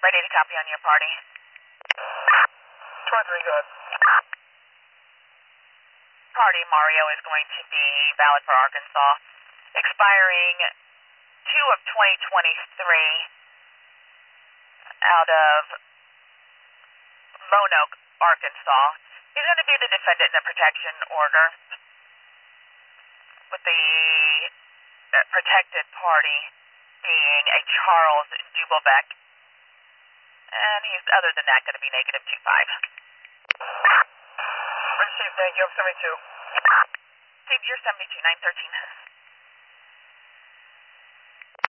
Ready to copy on your party. 23, go ahead. Party Mario is going to be valid for Arkansas, expiring 2 of 2023 out of Lone Oak, Arkansas. He's going to be the defendant in the protection order, with the protected party being a Charles Dubelbeck, and he's, other than that, going to be -25. Received, thank you. I'm 72. Steve, you're 72, 913.